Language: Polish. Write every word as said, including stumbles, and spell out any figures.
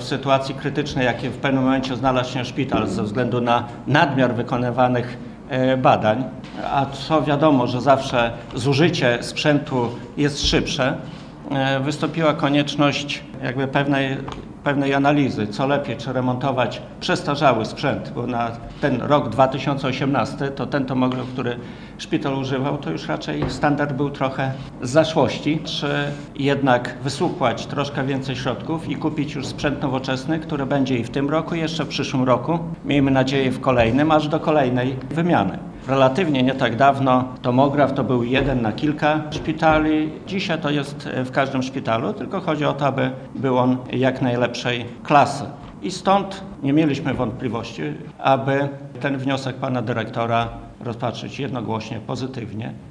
sytuacji krytycznej, jakiej w pewnym momencie znalazł się szpital ze względu na nadmiar wykonywanych badań, a co wiadomo, że zawsze zużycie sprzętu jest szybsze, wystąpiła konieczność jakby pewnej, pewnej analizy, co lepiej, czy remontować przestarzały sprzęt, bo na ten rok dwa tysiące osiemnasty to ten tomograf, który szpital używał, to już raczej standard był trochę z zaszłości, czy jednak wysupłać troszkę więcej środków i kupić już sprzęt nowoczesny, który będzie i w tym roku, i jeszcze w przyszłym roku, miejmy nadzieję w kolejnym, aż do kolejnej wymiany. Relatywnie nie tak dawno tomograf to był jeden na kilka szpitali. Dzisiaj to jest w każdym szpitalu, tylko chodzi o to, aby był on jak najlepszej klasy. I stąd nie mieliśmy wątpliwości, aby ten wniosek pana dyrektora rozpatrzyć jednogłośnie pozytywnie.